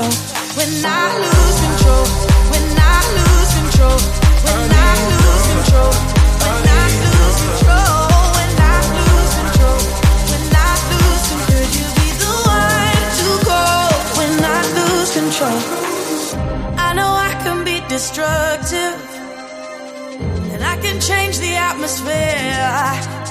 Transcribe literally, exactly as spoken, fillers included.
control. When I lose control. When I lose control. When I lose control. When I lose control. When I lose control. When I lose control. Could you be the one to call? When I lose control. I know I can be destructive, and I can change the atmosphere.